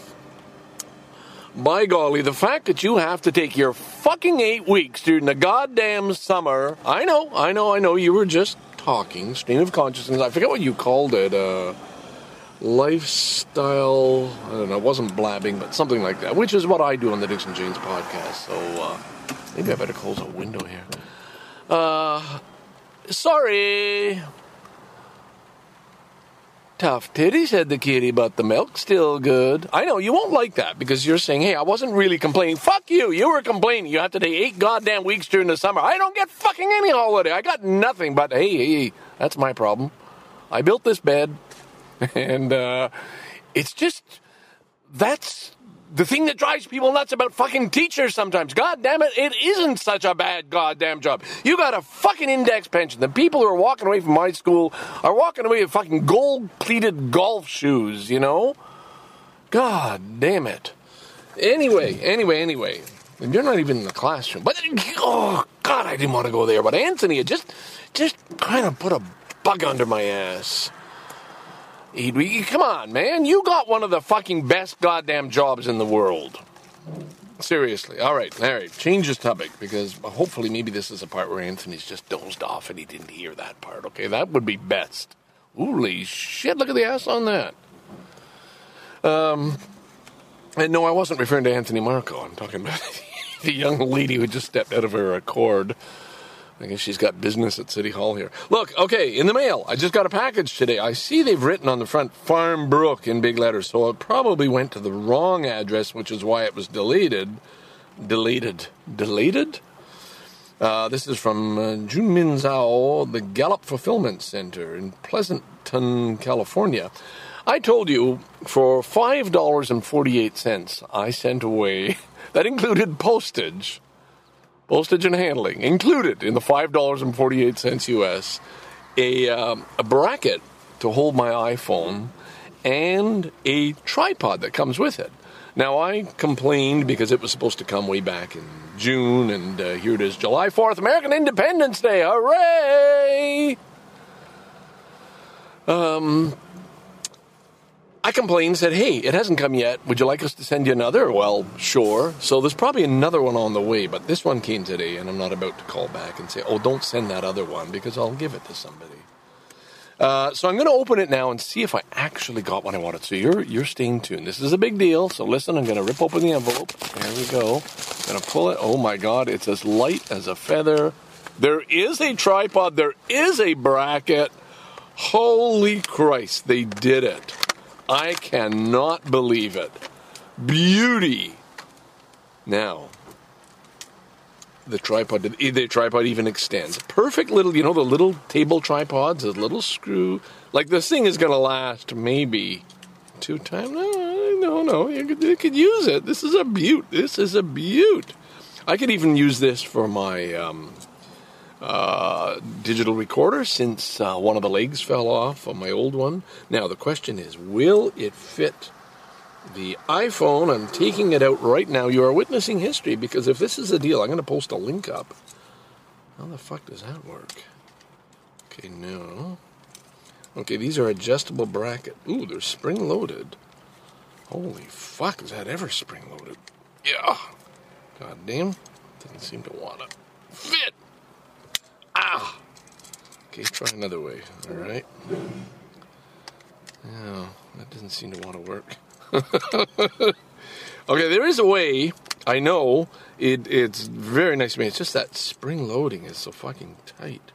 by golly, the fact that you have to take your fucking 8 weeks during the goddamn summer, I know, you were just talking, stream of consciousness, I forget what you called it, lifestyle, I don't know, it wasn't blabbing, but something like that, which is what I do on the Dixon James podcast, so maybe I better close a window here. Sorry. Tough titty, said the kitty, but the milk's still good. I know, you won't like that, because you're saying, hey, I wasn't really complaining. Fuck you, you were complaining. You have to take 8 goddamn weeks during the summer. I don't get fucking any holiday. I got nothing, but hey, that's my problem. I built this bed, and it's just, that's the thing that drives people nuts about fucking teachers sometimes. God damn it, it isn't such a bad goddamn job. You got a fucking index pension. The people who are walking away from my school are walking away with fucking gold-pleated golf shoes, you know? God damn it. Anyway. And you're not even in the classroom. But, oh, God, I didn't want to go there. But Anthony, it just kind of put a bug under my ass. Come on, man. You got one of the fucking best goddamn jobs in the world. Seriously. All right, Larry, change this topic, because hopefully maybe this is a part where Anthony's just dozed off and he didn't hear that part, okay? That would be best. Holy shit, look at the ass on that. And no, I wasn't referring to Anthony Marco. I'm talking about the young lady who just stepped out of her Accord. I guess she's got business at City Hall here. Look, okay, in the mail, I just got a package today. I see they've written on the front Farm Brook in big letters, so it probably went to the wrong address, which is why it was deleted. Deleted? This is from Junmin Zhao, the Gallup Fulfillment Center in Pleasanton, California. I told you for $5.48 I sent away, that included postage and handling, included in the $5.48 US, a bracket to hold my iPhone and a tripod that comes with it. Now, I complained because it was supposed to come way back in June, and here it is, July 4th, American Independence Day, hooray! I complained, said, hey, it hasn't come yet. Would you like us to send you another? Well, sure. So there's probably another one on the way, but this one came today, and I'm not about to call back and say, oh, don't send that other one, because I'll give it to somebody. So I'm going to open it now and see if I actually got what I wanted. So you're staying tuned. This is a big deal. So listen, I'm going to rip open the envelope. There we go. I'm going to pull it. Oh, my God. It's as light as a feather. There is a tripod. There is a bracket. Holy Christ, they did it. I cannot believe it. Beauty. Now, the tripod even extends. Perfect little, the little table tripods, a little screw. Like, this thing is going to last maybe 2 times. No. You could use it. This is a beaut. I could even use this for my digital recorder, since one of the legs fell off on my old one. Now, the question is, will it fit the iPhone? I'm taking it out right now. You are witnessing history, because if this is a deal, I'm going to post a link up. How the fuck does that work? Okay, no. Okay, these are adjustable bracket. Ooh, they're spring-loaded. Holy fuck, is that ever spring-loaded? Yeah. God damn. Doesn't seem to want to fit. Ah! Okay, try another way. All right. No, that doesn't seem to want to work. Okay, there is a way. I know. It's very nice to me. It's just that spring loading is so fucking tight.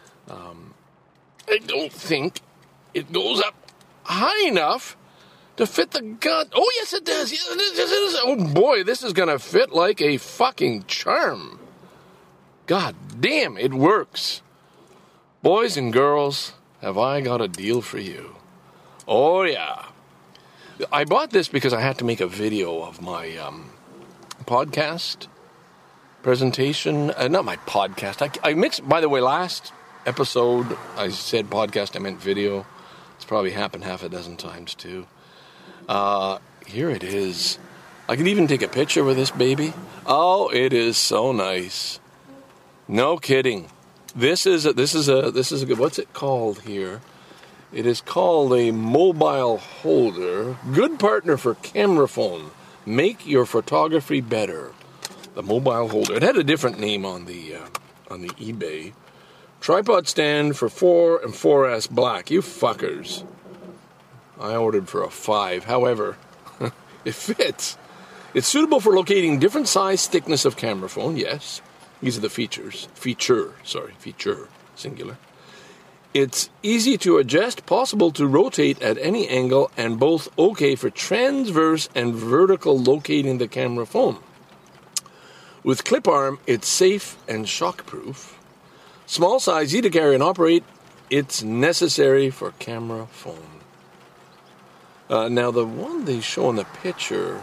I don't think it goes up high enough to fit the gun. Oh, yes, it does. Yes, it is. Oh, boy, this is going to fit like a fucking charm. God damn, it works. Boys and girls, have I got a deal for you. Oh, yeah. I bought this because I had to make a video of my podcast presentation. Not my podcast. I mixed, by the way, last episode I said podcast, I meant video. It's probably happened half a dozen times, too. Here it is. I could even take a picture with this baby. Oh, it is so nice. No kidding. This is a good. What's it called here? It is called a mobile holder. Good partner for camera phone. Make your photography better. The mobile holder. It had a different name on the eBay. Tripod stand for 4 and 4S black. You fuckers. I ordered for a 5. However, it fits. It's suitable for locating different size, thickness of camera phone. Yes. These are the features. Feature, singular. It's easy to adjust, possible to rotate at any angle, and both okay for transverse and vertical locating the camera phone. With clip arm, it's safe and shockproof. Small size, easy to carry and operate. It's necessary for camera phone. Now, the one they show in the picture...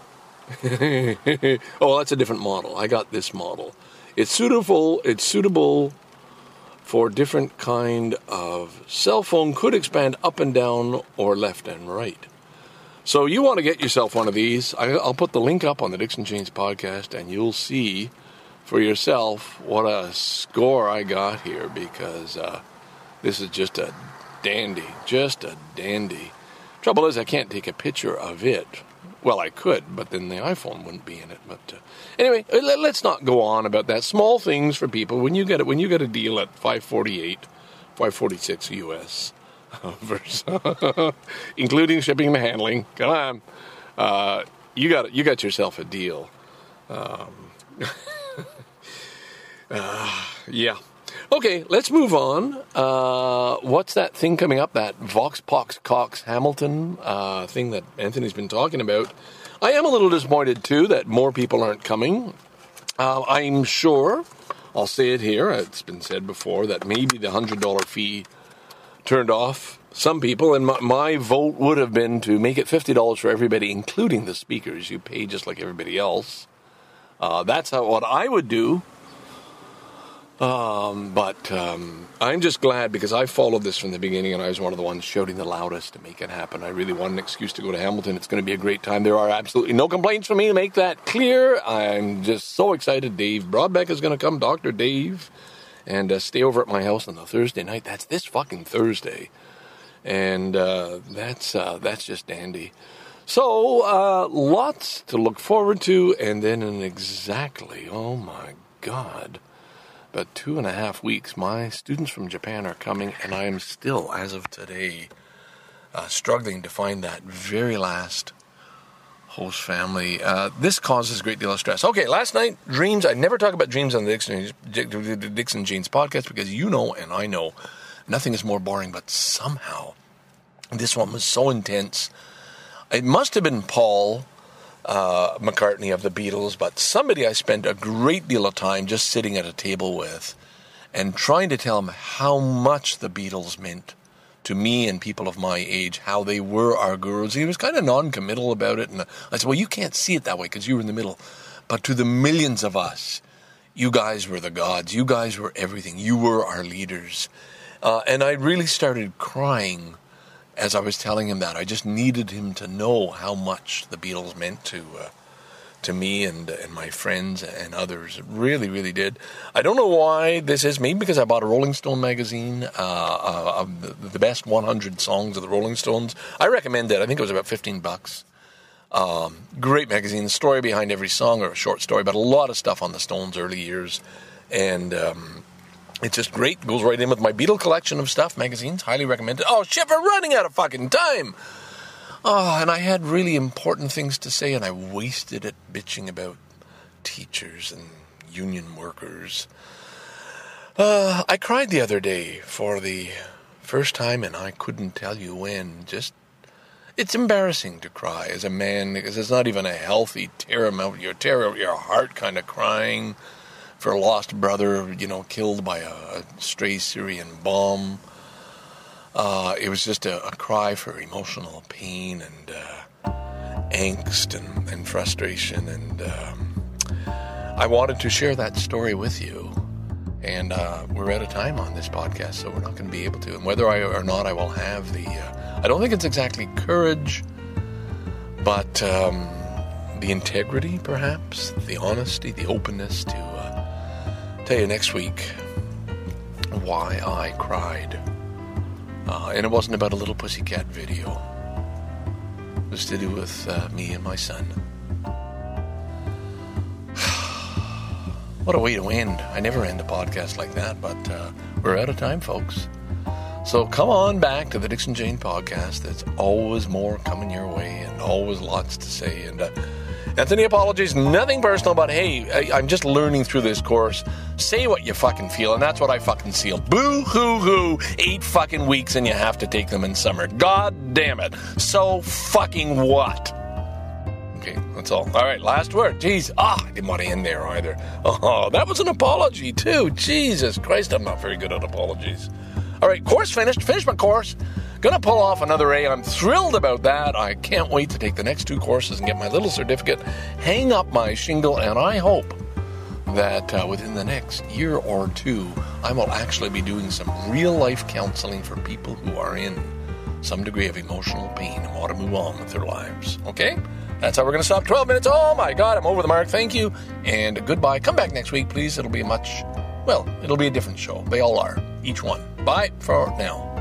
oh, that's a different model. I got this model. It's suitable for different kind of cell phone. Could expand up and down or left and right. So you want to get yourself one of these. I'll put the link up on the Dixon Chains podcast, and you'll see for yourself what a score I got here, because this is just a dandy. Trouble is, I can't take a picture of it Well, I could, but then the iPhone wouldn't be in it. But anyway, let's not go on about that. Small things for people. When you get a deal at $546 US, including shipping and handling, come on, you got yourself a deal. Yeah. Okay, let's move on. What's that thing coming up? That Vox Pox Cox Hamilton thing that Anthony's been talking about. I am a little disappointed, too, that more people aren't coming. I'm sure, I'll say it here, it's been said before, that maybe the $100 fee turned off some people, and my vote would have been to make it $50 for everybody, including the speakers. You pay just like everybody else. That's what I would do. But I'm just glad because I followed this from the beginning and I was one of the ones shouting the loudest to make it happen. I really want an excuse to go to Hamilton. It's going to be a great time. There are absolutely no complaints from me to make that clear. I'm just so excited. Dave Broadbeck is going to come, Dr. Dave, and stay over at my house on the Thursday night. That's this fucking Thursday. And that's just dandy. So, lots to look forward to. And then in exactly, oh my God, about 2.5 weeks, my students from Japan are coming, and I am still, as of today, struggling to find that very last host family. This causes a great deal of stress. Okay, last night, dreams. I never talk about dreams on the Dixon Janes podcast because you know and I know nothing is more boring, but somehow this one was so intense. It must have been Paul McCartney of the Beatles, but somebody I spent a great deal of time just sitting at a table with and trying to tell him how much the Beatles meant to me and people of my age, how they were our gurus. He was kind of non-committal about it, and I said, well, you can't see it that way because you were in the middle, but to the millions of us, you guys were the gods. You guys were everything. You were our leaders. And I really started crying as I was telling him that. I just needed him to know how much the Beatles meant to me and my friends and others. It really, really did. I don't know why this is. Maybe because I bought a Rolling Stone magazine of the best 100 songs of the Rolling Stones. I recommend it. I think it was about $15. Great magazine. The story behind every song, or a short story, but a lot of stuff on the Stones' early years. And it's just great. Goes right in with my Beatle collection of stuff, magazines. Highly recommended. Oh, shit, we're running out of fucking time. Oh, and I had really important things to say, and I wasted it bitching about teachers and union workers. I cried the other day for the first time, and I couldn't tell you when. Just, it's embarrassing to cry as a man, because it's not even a healthy tear out your heart kind of crying for a lost brother, killed by a stray Syrian bomb. It was just a cry for emotional pain and angst and frustration. And I wanted to share that story with you. And we're out of time on this podcast, so we're not going to be able to. And whether I or not I will have I don't think it's exactly courage, but the integrity, perhaps, the honesty, the openness to tell you next week why I cried. And it wasn't about a Little Pussycat video. It was to do with me and my son. What a way to end. I never end a podcast like that, but we're out of time, folks. So come on back to the Dixon Jane podcast. There's always more coming your way and always lots to say. And Anthony, apologies, nothing personal, but hey, I'm just learning through this course. Say what you fucking feel, and that's what I fucking sealed. Boo-hoo-hoo, 8 fucking weeks and you have to take them in summer. God damn it. So fucking what? Okay, that's all. All right, last word. Jeez, I didn't want to end there either. Oh, that was an apology too. Jesus Christ, I'm not very good at apologies. All right, course finished. Finished my course. Gonna pull off another A. I'm thrilled about that. I can't wait to take the next 2 courses and get my little certificate, hang up my shingle, and I hope that within the next year or 2, I will actually be doing some real-life counseling for people who are in some degree of emotional pain and want to move on with their lives. Okay? That's how we're going to stop. 12 minutes. Oh, my God, I'm over the mark. Thank you, and goodbye. Come back next week, please. It'll be a different show. They all are, each one. Bye for now.